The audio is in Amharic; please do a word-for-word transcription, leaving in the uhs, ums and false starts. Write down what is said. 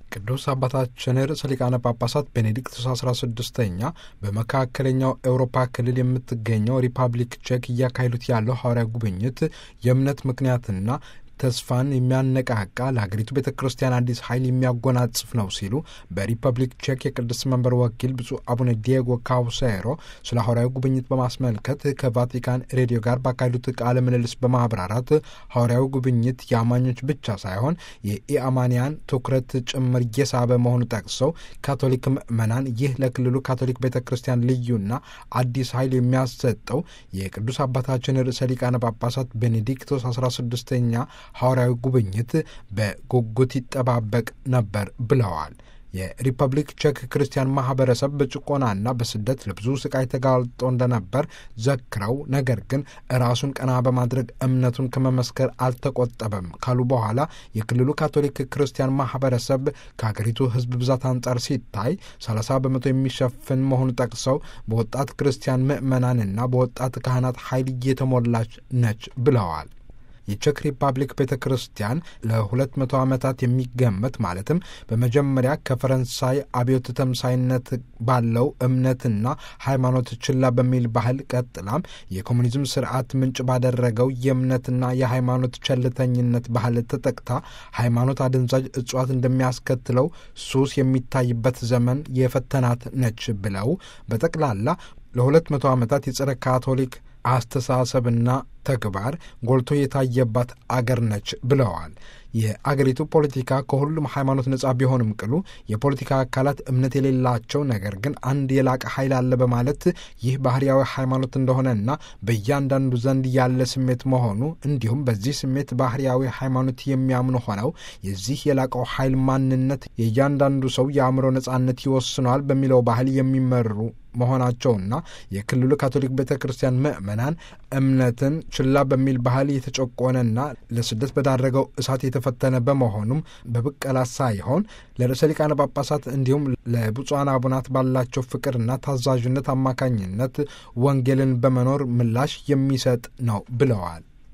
ቅዱስ አባታችን ርዕሰ ሊቃነ ጳጳሳት ቤኔዲክቶስ አስራ ስድስተኛ በመካከለኛው ኤውሮፓ ክልል የምትገኘው ሪፐብሊክ ቼክ እያካሄዱት ያለው ሐዋርያዊ ጉብኝት የእምነት ምክንያትና ተስፋን የሚያነቃቃ ለሀገሪቱ ቤተ ክርስቲያን አዲስ ኃይል የሚያጎናጽፍ ነው ሲሉ በሪፐብሊክ ቼክ የቅዱስ መንበር ወኪል ብፁዕ አቡነ ዲየጎ ካውሴሮ ስለ ሐዋርያዊ ጉብኝት በማስመልከት ከቫቲካን ሬዲዮ ጋር ባካሄዱት ቃለ ምልልስ በማብራራት ሐዋርያዊ ጉብኝት የአማኞች ብቻ ሳይሆን የኢአማንያን ትኩረት ጭምር እየሳበ መሆኑ ጠቅሰው ካቶሊክ ምዕመናን ይህ ለክልሉ ካቶሊክ ቤተ ክርስቲያን ልዩና አዲስ ኃይል የሚያሰጠው የቅዱስ አባታችን ርዕሰ ሊቃነ ጳጳሳት ቤኔዲክቶስ አስራ ስድስተኛ ሐዋርያዊ ጉብኝት በጉጉት ይጠባበቅ ነበር ብለዋል። የሪፐብሊክ ቼክ ክርስቲያን ማህበረሰብ በጭቆናና በስደት ለብዙ ስቃይ ተጋልጦ እንደነበር ዘክረው ነገር ግን ራሱን ቀና በማድረግ እምነቱን ከመመስከር አልተቆጠበም ካሉ በኋላ የክልሉ ካቶሊክ ክርስቲያን ማህበረሰብ ከሀገሪቱ ሕዝብ ብዛት አንጻር ሲታይ ሰላሳ በመቶ የሚሸፍን መሆኑ ጠቅሰው በወጣት ክርስቲያን ምዕመናንና በወጣት ካህናት ኃይል እየተሞላች ነች ብለዋል። የቼክ ሪፐብሊክ ቤተ ክርስቲያን ለሁለት መቶ ዓመታት የሚገመት ማለትም በመጀመሪያ ከፈረንሳይ አብዮት ተምሳይነት ባለው እምነትና ሃይማኖት ችላ በሚል ባህል ቀጥላም የኮሙኒዝም ስርዓት ምንጭ ባደረገው የእምነትና የሃይማኖት ቸልተኝነት ባህል ተጠቅታ ሃይማኖት አደንዛዥ እጽዋት እንደሚያስከትለው ሱስ የሚታይበት ዘመን የፈተናት ነች ብለው በጠቅላላ ለሁለት መቶ ዓመታት የጸረ ካቶሊክ አስተሳሰብና ተግባር ጎልቶ የታየባት አገር ነች ብለዋል። የአገሪቱ ፖለቲካ ከሁሉም ሃይማኖት ነጻ ቢሆንም ቅሉ የፖለቲካ አካላት እምነት የሌላቸው ነገር ግን አንድ የላቀ ኃይል አለ በማለት ይህ ባህርያዊ ሃይማኖት እንደሆነና በእያንዳንዱ ዘንድ ያለ ስሜት መሆኑ እንዲሁም በዚህ ስሜት ባህርያዊ ሃይማኖት የሚያምኑ ሆነው የዚህ የላቀው ኃይል ማንነት የእያንዳንዱ ሰው የአእምሮ ነጻነት ይወስነዋል በሚለው ባህል የሚመሩ መሆናቸውና የክልሉ ካቶሊክ ቤተ ክርስቲያን ምዕመናን እምነትን ችላ በሚል ባህል የተጨቆነና ለስደት በዳረገው እሳት የተፈተነ በመሆኑም በብቀላ ሳይሆን ለርዕሰ ሊቃነ ጳጳሳት እንዲሁም ለብፁዓን አቡናት ባላቸው ፍቅርና ታዛዥነት አማካኝነት ወንጌልን በመኖር ምላሽ የሚሰጥ ነው ብለዋል።